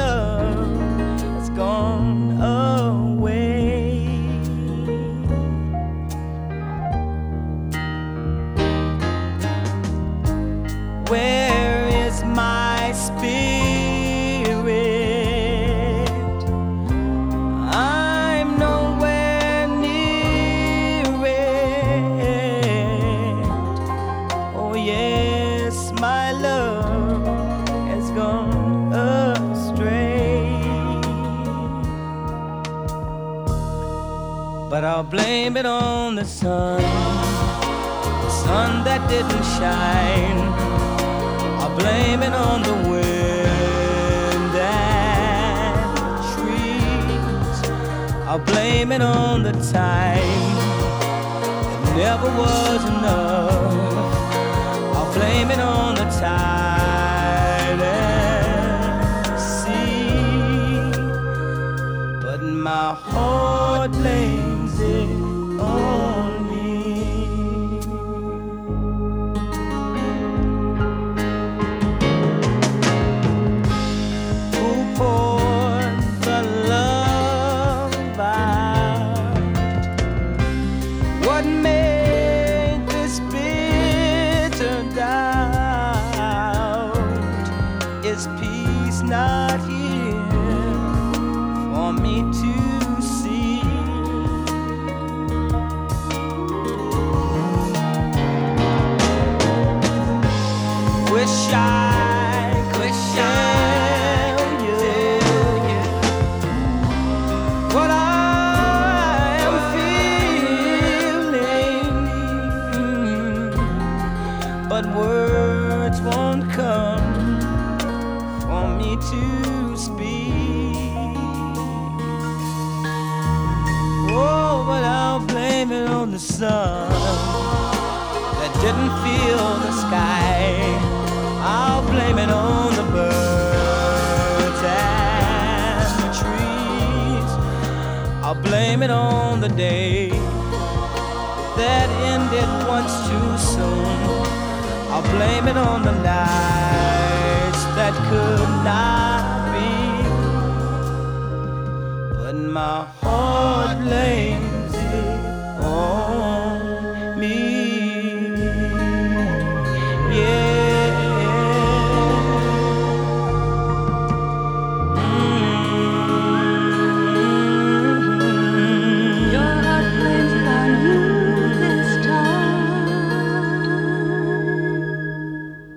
love has gone away. Where is my spirit? I'm nowhere near it. Oh yes, my love has gone astray. But I'll blame it on the sun that didn't shine. I'll blame it on the wind and the trees. I'll blame it on the time that never was enough. I'll blame it on the tide and the sea. But my heart blames it on me. What made this bitter doubt? Is peace not here for me to see? Wish I could tell you what I am feeling, but words won't come for me to speak. Oh, but I'll blame it on the sun that didn't feel the sky. I'll blame it on the birds and the trees. I'll blame it on the day that ended once too soon. I'll blame it on the nights that could not